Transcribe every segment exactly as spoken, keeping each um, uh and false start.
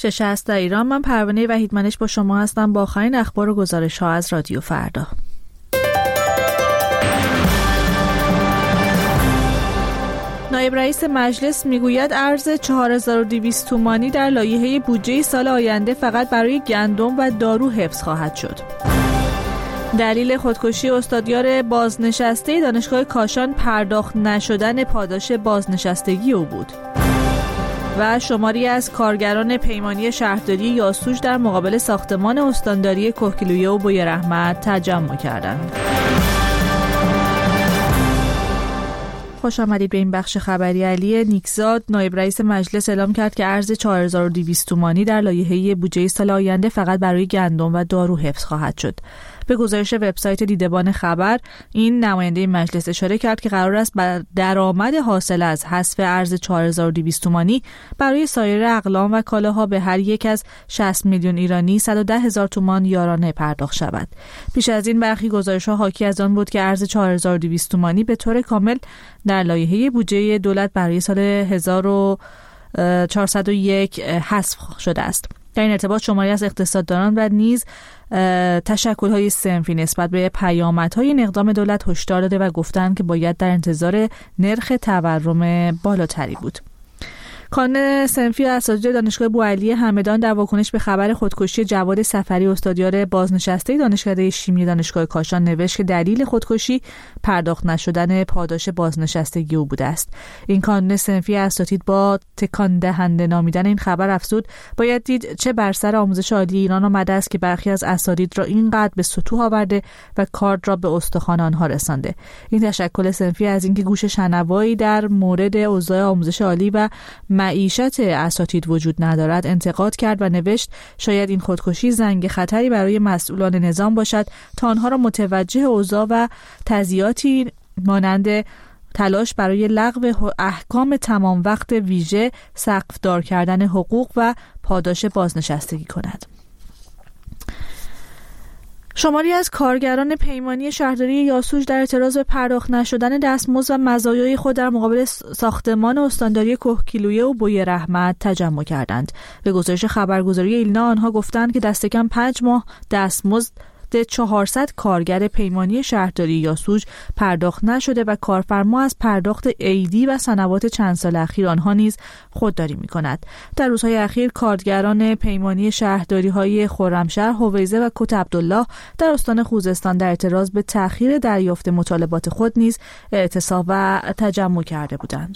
شش هست در ایران. من پروانه وحیدمنش با شما هستم با آخرین اخبار و گزارش ها از رادیو فردا. نایب رئیس مجلس میگوید ارز چهار هزار و دویست تومانی در لایحه بودجه سال آینده فقط برای گندم و دارو حفظ خواهد شد. دلیل خودکشی استادیار بازنشسته دانشگاه کاشان پرداخت نشدن پاداش بازنشستگی او بود. و شماری از کارگران پیمانی شهرداری یاسوج در مقابل ساختمان استانداری کهگیلویه و بویرحمت تجمع کردند. خوش آمدید به این بخش خبری. علی نیکزاد نایب رئیس مجلس اعلام کرد که ارز چهار هزار و دویست تومانی در لایحه بودجه سال آینده فقط برای گندم و دارو حفظ خواهد شد. به گزارش وبسایت دیدبان خبر، این نماینده مجلس اشاره کرد که قرار است بر درآمد حاصل از حذف ارز چهار هزار و دویست تومانی برای سایر اقلام و کالاها به هر یک از شصت میلیون ایرانی صد و ده هزار تومان یارانه پرداخت شود. پیش از این برخی گزارش‌ها حاکی از آن بود که ارز چهار هزار و دویست تومانی به طور کامل در لایحه بودجه دولت برای سال هزار و چهارصد و یک حذف شده است. در این ارتباط شماری از اقتصاددانان و نیز تشکل‌های صنفی نسبت به پیامدهای این اقدام دولت هشدار داده و گفتند که باید در انتظار نرخ تورم بالاتری بود. کانون صنفی اساتید دانشگاه بوعلی همدان در واکنش به خبر خودکشی جواد سفری استادیار بازنشسته دانشکده شیمی دانشگاه کاشان نوشت که دلیل خودکشی پرداخت نشدن پاداش بازنشستگی او بوده است. این کانون صنفی اساتید با تکان دهنده نامیدن این خبر افزود باید دید چه بر سر آموزش عالی ایران آمده است که برخی از اساتید را اینقدر به سطوح آورده و کارد را به استخوان آنها رسانده. این تشکل صنفی از اینکه گوش شنوایی در مورد اوضاع آموزش عالی و معیشت اساتید وجود ندارد انتقاد کرد و نوشت شاید این خودکشی زنگ خطری برای مسئولان نظام باشد تا آنها را متوجه اوضاع و تضییعاتی مانند تلاش برای لغو احکام تمام وقت ویژه، سقف‌دار کردن حقوق و پاداش بازنشستگی کند. شماری از کارگران پیمانی شهرداری یاسوج در اعتراض به پرداخت نشدن دستمزد و مزایای خود در مقابل ساختمان استانداری کهگیلویه و بویرحمت تجمع کردند. به گزارش خبرگزاری ایلنا آنها گفتند که دست کم پنج ماه دستمزد چهارصد کارگر پیمانی شهرداری یاسوج پرداخت نشده و کارفرما از پرداخت عیدی و سنوات چند سال اخیر آنها نیز خودداری می‌کند. در روزهای اخیر کارگران پیمانی شهرداری‌های خرمشهر، هویزه و کت عبدالله در استان خوزستان در اعتراض به تأخیر دریافت مطالبات خود نیز اعتصاب و تجمع کرده بودند.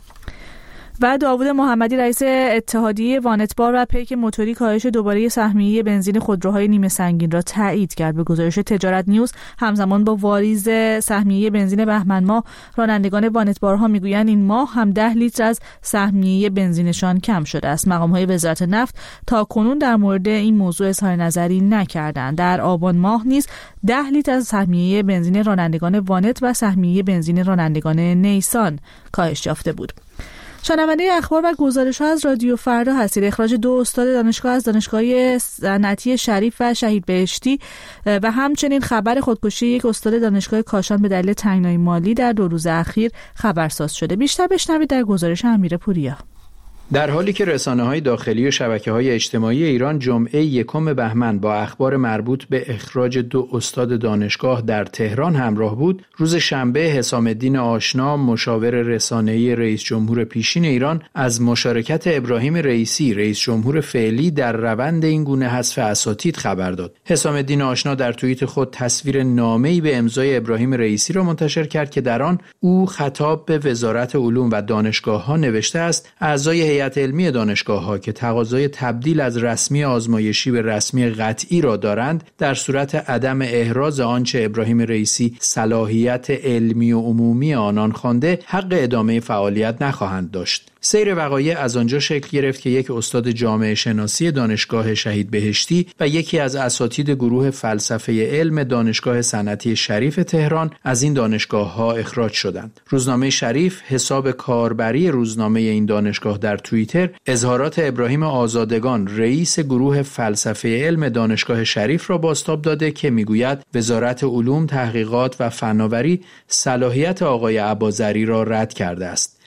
و داوود محمدی رئیس اتحادیه وانتبار و پیک موتوری کاهش دوباره سهمیه بنزین خودروهای نیمه سنگین را تایید کرد. به گزارش تجارت نیوز همزمان با واریز سهمیه بنزین بهمن ماه، رانندگان وانتبارها میگویند این ماه هم ده لیتر از سهمیه بنزینشان کم شده است. مقام‌های وزارت نفت تا کنون در مورد این موضوع اظهار نظری نکردند. در آبان ماه نیز ده لیتر از سهمیه بنزین رانندگان وانت و سهمیه بنزین رانندگان نیسان کاهش یافته بود. شنونده اخبار و گزارش‌ها از رادیو فردا هستید. اخراج دو استاد دانشگاه از دانشگاه صنعتی شریف و شهید بهشتی و همچنین خبر خودکشی یک استاد دانشگاه کاشان به دلیل تنگنای مالی در دو روز اخیر خبرساز شده. بیشتر بشنوید در گزارش امیر پوریا. در حالی که رسانه‌های داخلی و شبکه‌های اجتماعی ایران جمعه یکم بهمن با اخبار مربوط به اخراج دو استاد دانشگاه در تهران همراه بود، روز شنبه حسام الدین آشنا مشاور رسانه‌ای رئیس جمهور پیشین ایران از مشارکت ابراهیم رئیسی رئیس جمهور فعلی در روند این گونه حذف اساتید خبر داد. حسام الدین آشنا در توییت خود تصویر نامه‌ای به امضای ابراهیم رئیسی را منتشر کرد که در آن او خطاب به وزارت علوم و دانشگاه‌ها نوشته است: اعضای هیئت علمی دانشگاه‌ها که تقاضای تبدیل از رسمی آزمایشی به رسمی قطعی را دارند، در صورت عدم احراز آنچه ابراهیم رئیسی صلاحیت علمی و عمومی آنان خوانده، حق ادامه فعالیت نخواهند داشت. سیر وقایع از آنجا شکل گرفت که یک استاد جامعه شناسی دانشگاه شهید بهشتی و یکی از اساتید گروه فلسفه علم دانشگاه صنعتی شریف تهران از این دانشگاه‌ها اخراج شدند. روزنامه شریف حساب کاربری روزنامه این دانشگاه در توییتر اظهارات ابراهیم آزادگان رئیس گروه فلسفه علم دانشگاه شریف را بازتاب داده که میگوید وزارت علوم، تحقیقات و فناوری صلاحیت آقای عباظری را رد کرده است.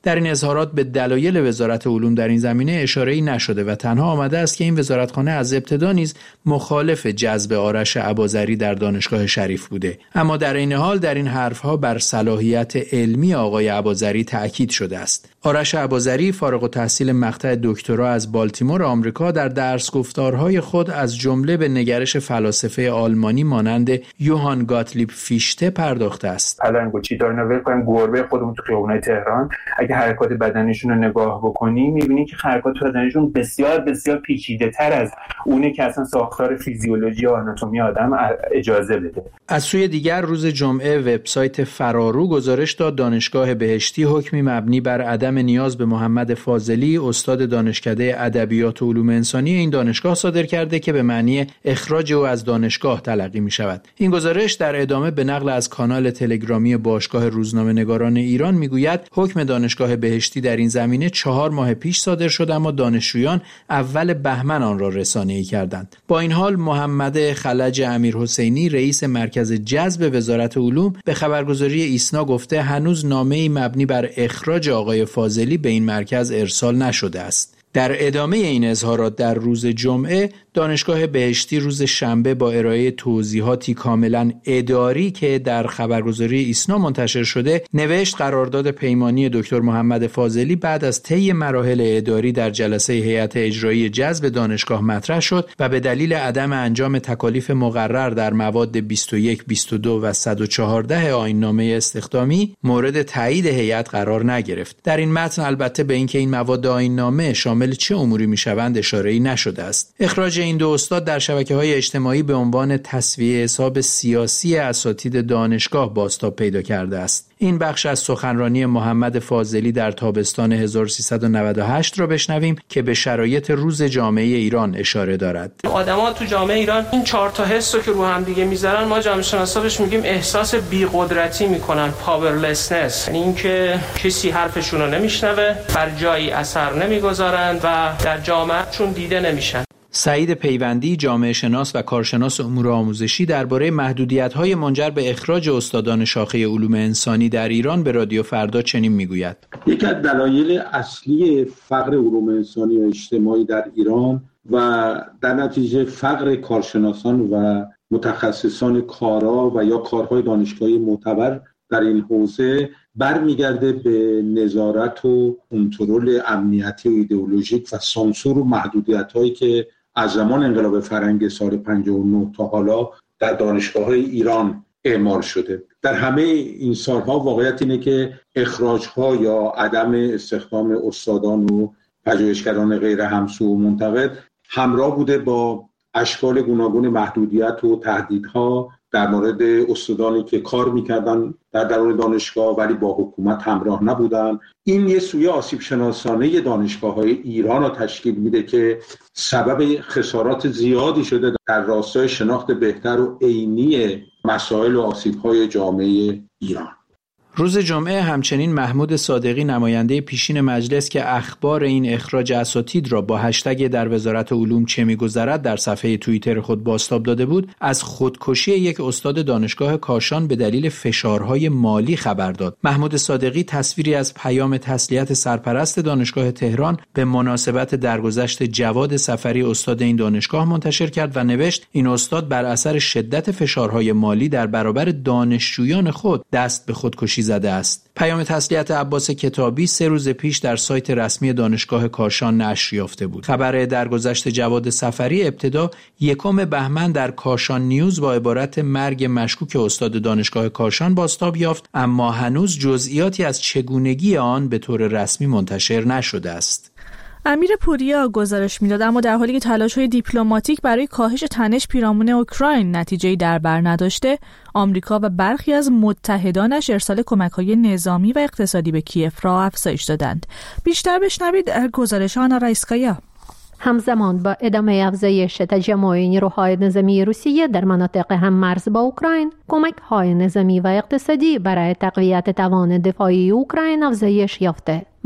در این اظهارات به دلایل وزارت علوم در این زمینه اشاره‌ای نشده و تنها آمده است که این وزارتخانه از ابتدا نیز مخالف جذب آرش اباضری در دانشگاه شریف بوده. اما در این حال در این حرفها بر صلاحیت علمی آقای اباضری تأکید شده است. آرش اباضری فارغ التحصیل مقطع دکترا از بالتیمور آمریکا در درس گفتارهای خود از جمله به نگرش فلاسفه آلمانی مانند یوهان گاتلیب فیشته پرداخته است. پلنگو چی دارن ول کنن گربه خودمون تو خیابونای تهران اگه حرکات بدنشون رو نگاه بکنی می‌بینی که حرکات بدنشون بسیار بسیار پیچیده‌تر از اونه که اصلا ساختار فیزیولوژی و آناتومی آدم اجازه بده. از سوی دیگر روز جمعه وبسایت فرارو گزارش داد دانشگاه بهشتی حکمی مبنی بر عدم نیاز به محمد فاضلی استاد دانشکده ادبیات و علوم انسانی این دانشگاه صادر کرده که به معنی اخراج او از دانشگاه تلقی می شود. این گزارش در ادامه به نقل از کانال تلگرامی باشگاه روزنامه‌نگاران ایران میگوید حکم دانشگاه بهشتی در این زمینه چهار ماه پیش صادر شد اما دانشجویان اول بهمن آن را رسانه‌ای کردند. با این حال محمد خلج امیرحسینی رئیس مرکز جذب وزارت علوم به خبرگزاری ایسنا گفته هنوز نامه‌ای مبنی بر اخراج آقای فاضلی به این مرکز ارسال نشده است. در ادامه این اظهارات در روز جمعه دانشگاه بهشتی روز شنبه با ارائه توضیحاتی کاملا اداری که در خبرگزاری ایسنا منتشر شده نوشت قرارداد پیمانی دکتر محمد فاضلی بعد از طی مراحل اداری در جلسه هیئت اجرایی جذب دانشگاه مطرح شد و به دلیل عدم انجام تکالیف مقرر در مواد بیست و یک، بیست و دو و صد و چهارده آیین نامه استخدامی مورد تایید هیئت قرار نگرفت. در این متن البته به اینکه این مواد آیین نامه شامل چه اموری میشوند اشاره‌ای نشده است. اخراج این دو استاد در شبکه‌های اجتماعی به عنوان تسویه حساب سیاسی اساتید دانشگاه بازتاب پیدا کرده است. این بخش از سخنرانی محمد فاضلی در تابستان هزار و سیصد و نود و هشت را بشنویم که به شرایط روز جامعه ایران اشاره دارد. آدم‌ها تو جامعه ایران این چهار تا حس رو که رو هم دیگه میذارن ما جامعه شناسا بهش میگیم احساس بی‌قدرتی میکنن، پاورلسنس، یعنی اینکه کسی حرفشون رو نمیشنوه، بر جایی اثر نمیگذارن و در جامعهشون دیده نمیشن. سعید پیوندی جامعه شناس و کارشناس امور آموزشی درباره محدودیت‌های منجر به اخراج استادان شاخه علوم انسانی در ایران به رادیو فردا چنین میگوید: یکی از دلایل اصلی فقر علوم انسانی و اجتماعی در ایران و در نتیجه فقر کارشناسان و متخصصان کارا و یا کارهای دانشگاهی معتبر در این حوزه برمیگرده به نظارت و کنترل امنیتی و ایدئولوژیک و سانسور و محدودیت‌هایی که از زمان انقلاب فرهنگ سال پنجاه و نه تا حالا در دانشگاه‌های ایران اعمال شده. در همه این سالها واقعیت اینه که اخراج‌ها یا عدم استخدام استادان و پژوهشگران غیر همسو و منتقد همراه بوده با اشکال گوناگون محدودیت و تهدیدها در مورد استادانی که کار میکردن در درون دانشگاه ولی با حکومت همراه نبودن. این یه سویه آسیب شناسانه دانشگاه‌های ایران را تشکیل میده که سبب خسارات زیادی شده در راستای شناخت بهتر و عینی مسائل و آسیب‌های جامعه ایران. روز جمعه همچنین محمود صادقی نماینده پیشین مجلس که اخبار این اخراج اساتید را با هشتگ در وزارت علوم چه می‌گذرد در صفحه توییتر خود بازتاب داده بود، از خودکشی یک استاد دانشگاه کاشان به دلیل فشارهای مالی خبر داد. محمود صادقی تصویری از پیام تسلیت سرپرست دانشگاه تهران به مناسبت درگذشت جواد سفری استاد این دانشگاه منتشر کرد و نوشت این استاد بر اثر شدت فشارهای مالی در برابر دانشجویان خود دست به خودکشی زده است. پیام تسلیت عباس کتابی سه روز پیش در سایت رسمی دانشگاه کاشان نشر یافته بود. خبر درگذشت جواد سفری ابتدا یکم بهمن در کاشان نیوز با عبارت مرگ مشکوک استاد دانشگاه کاشان بازتاب یافت، اما هنوز جزئیاتی از چگونگی آن به طور رسمی منتشر نشده است. امیر پوریا گزارش میداد اما در حالی که تلاش‌های دیپلماتیک برای کاهش تنش پیرامون اوکراین نتیجه‌ای در بر نداشته، آمریکا و برخی از متحدانش ارسال کمک‌های نظامی و اقتصادی به کیف را افزایش دادند. بیشتر بشنوید گزارش آنا رایسکایا. همزمان با ادامه افزایش تجمع نیروهای نظامی روسیه در مناطق هممرز با اوکراین، کمک‌های نظامی و اقتصادی برای تقویت توان دفاعی اوکراین افزایش یافته.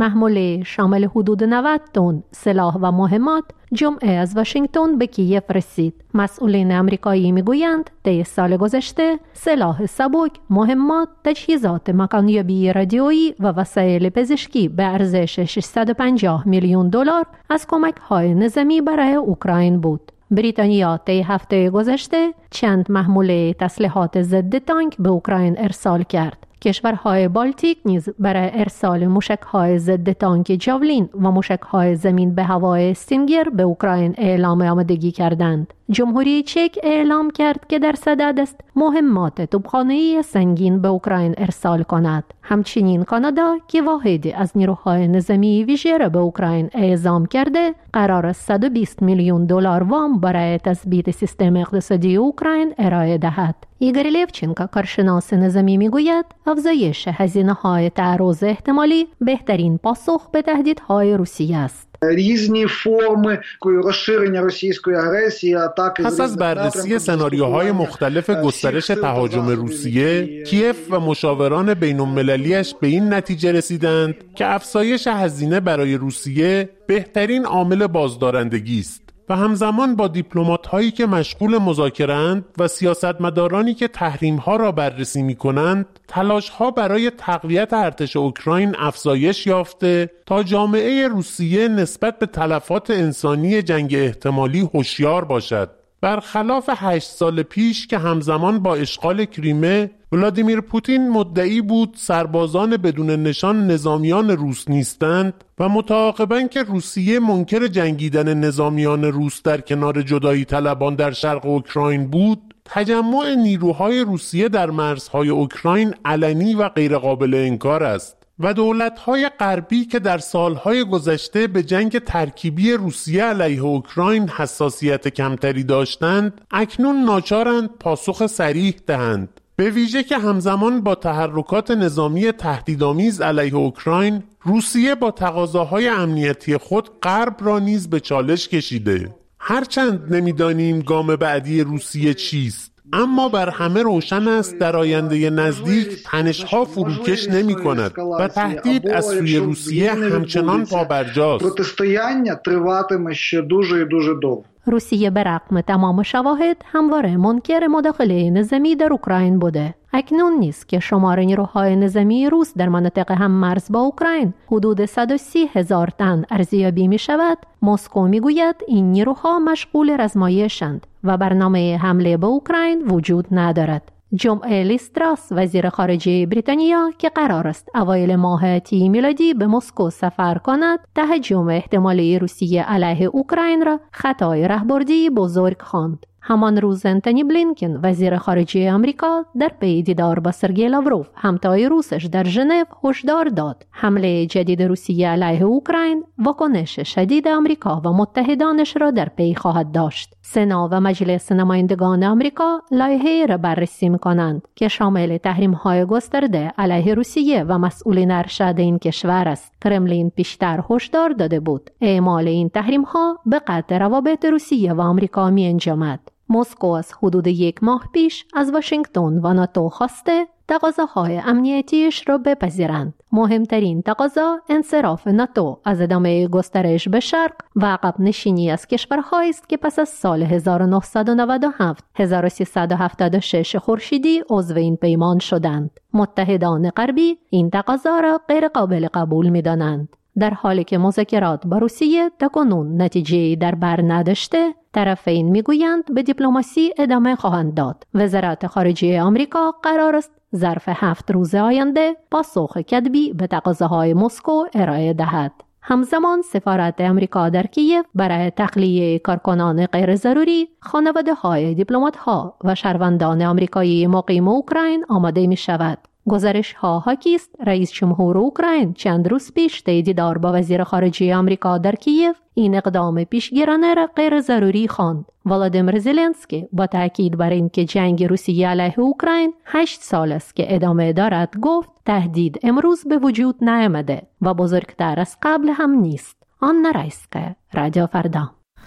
محموله شامل حدود نود تن سلاح و مهمات جمعه از واشنگتن به کیف رسید. مسئولین آمریکایی میگویند طی سال گذشته سلاح سبک، مهمات، تجهیزات مکانیابی رادیویی و وسایل پزشکی به ارزش ششصد و پنجاه میلیون دلار از کمک‌های نظامی برای اوکراین بود. بریتانیا طی هفته گذشته چند محموله تسلیحات ضد تانک به اوکراین ارسال کرد. کشورهای بالتیک نیز برای ارسال موشک‌های ضد تانک جاولین و موشک‌های زمین به هوای استینگر به اوکراین اعلام آمادگی کردند. جمهوری چک اعلام کرد که در صدد است مهمات توپخانه‌ای سنگین به اوکراین ارسال کند. همچنین کانادا که واحدی از نیروهای نظامی ویژه را به اوکراین اعزام کرده، قرار است صد و بیست میلیون دلار وام برای تثبیت سیستم اقتصادی اوکراین ارائه دهد. ایگور لیوچنکو کارشناس نظامی میگوید افزایش هزینه‌های تعرض احتمالی بهترین پاسخ به تهدیدهای روسیه است. різні форми розширення російської агресії, атаки. پس از بررسی سناریوهای مختلف گسترش تهاجم روسیه، کیف و مشاوران بین‌المللی‌اش به این نتیجه رسیدند که افزایش هزینه برای روسیه بهترین عامل بازدارندگی است و همزمان با دیپلمات‌هایی که مشغول مذاکره‌اند و سیاستمدارانی که تحریم‌ها را بررسی می‌کنند، تلاش‌ها برای تقویت ارتش اوکراین افزایش یافته تا جامعه روسیه نسبت به تلفات انسانی جنگ احتمالی هوشیار باشد. برخلاف هشت سال پیش که همزمان با اشغال کریمه، ولادیمیر پوتین مدعی بود سربازان بدون نشان نظامیان روس نیستند و متعاقباً که روسیه منکر جنگیدن نظامیان روس در کنار جدایی طلبان در شرق اوکراین بود، تجمع نیروهای روسیه در مرزهای اوکراین علنی و غیرقابل انکار است و دولت‌های غربی که در سالهای گذشته به جنگ ترکیبی روسیه علیه اوکراین حساسیت کمتری داشتند، اکنون ناچارند پاسخ صریح دهند. به ویژه که همزمان با تحرکات نظامی تهدیدآمیز علیه اوکراین، روسیه با تقاضاهای امنیتی خود غرب را نیز به چالش کشیده. هرچند نمی‌دانیم گام بعدی روسیه چیست، اما بر همه روشن است در آینده نزدیک تنش‌ها فروکش نمی‌کند و تهدید از سوی روسیه همچنان پابرجاست. Протистояння триватиме ще дуже і дуже довго. روسیه به رغم تمام شواهد همواره منکر مداخله نظامی در اوکراین بوده. اکنون نیست که شمار نیروهای نظامی روس در مناطق هم مرز با اوکراین حدود صد و سی هزار تن ارزیابی می شود. مسکو می گوید این نیروها مشغول رزمایشند و برنامه حمله به اوکراین وجود ندارد. جمعه لیز تراس وزیر خارجه بریتانیا که قرار است اوایل ماه تی میلادی به مسکو سفر کند، تهاجم احتمالی روسیه علیه اوکراین را خطای راهبردی بزرگ خواند. همان روز انتونی بلینکن وزیر خارجه آمریکا در پی دیدار با سرگئی لاوروف همتای روسش در ژنو هشدار داد حمله جدید روسیه علیه اوکراین واکنش شدید آمریکا و متحدانش را در پی خواهد داشت. سنا و مجلس نمایندگان آمریکا لایحه‌ای را بررسی می‌کنند که شامل تحریم‌های گسترده علیه روسیه و مسئولین ارشد این کشور است. کرملین پیشتر هشدار داده بود اعمال این تحریم‌ها به قطع روابط روسیه و آمریکا می‌انجامد. مسکو از حدود یک ماه پیش از واشنگتن و ناتو خواسته تقاضاهای امنیتیش را بپذیرند. مهمترین تقاضا انصراف ناتو از ادامه گسترش به شرق و عقب نشینی از کشورهایی است که پس از سال هزار و نهصد و نود و هفت هزار و سیصد و هفتاد و شش خورشیدی عضو این پیمان شدند. متحدان غربی این تقاضا را غیر قابل قبول می‌دانند. در حالی که مذاکرات با روسیه تاکنون نتیجه‌ای در بر نداشته، طرفین میگویند به دیپلماسی ادامه خواهند داد. وزارت خارجه آمریکا قرار است ظرف هفت روز آینده پاسخ کتبی به تقاضاهای مسکو ارائه دهد. همزمان سفارت آمریکا در کیف برای تخلیه کارکنان غیر ضروری، خانواده‌های دیپلمات‌ها و شهروندان آمریکایی مقیم اوکراین آماده می شود. گزارش ها حاکی است رئیس جمهور اوکراین چند روز پیش طی دیدار با وزیر خارجه آمریکا در کیف این اقدام پیشگیرانه را غیر ضروری خواند. ولادیمیر زلنسکی با تاکید بر اینکه جنگ روسیه علیه اوکراین هشت سال است که ادامه دارد گفت تهدید امروز به وجود نیامده و بزرگتر از قبل هم نیست. آن نرایسکه، رادیو فردا.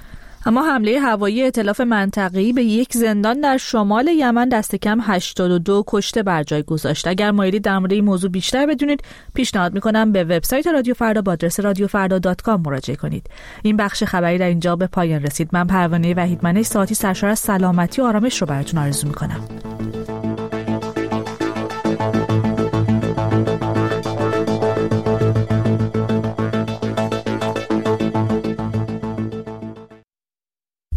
اما حمله هوایی ائتلاف منطقه‌ای به یک زندان در شمال یمن دست کم هشتاد و دو کشته بر جای گذاشت. اگر مایلید در مورد این موضوع بیشتر بدونید، پیشنهاد می‌کنم به وبسایت رادیو فردا با آدرس رادیو فردا دات کام مراجعه کنید. این بخش خبری در اینجا به پایان رسید. من پروانه وحیدمنش ساعتی سرشار از سلامتی و آرامش رو براتون آرزو می‌کنم.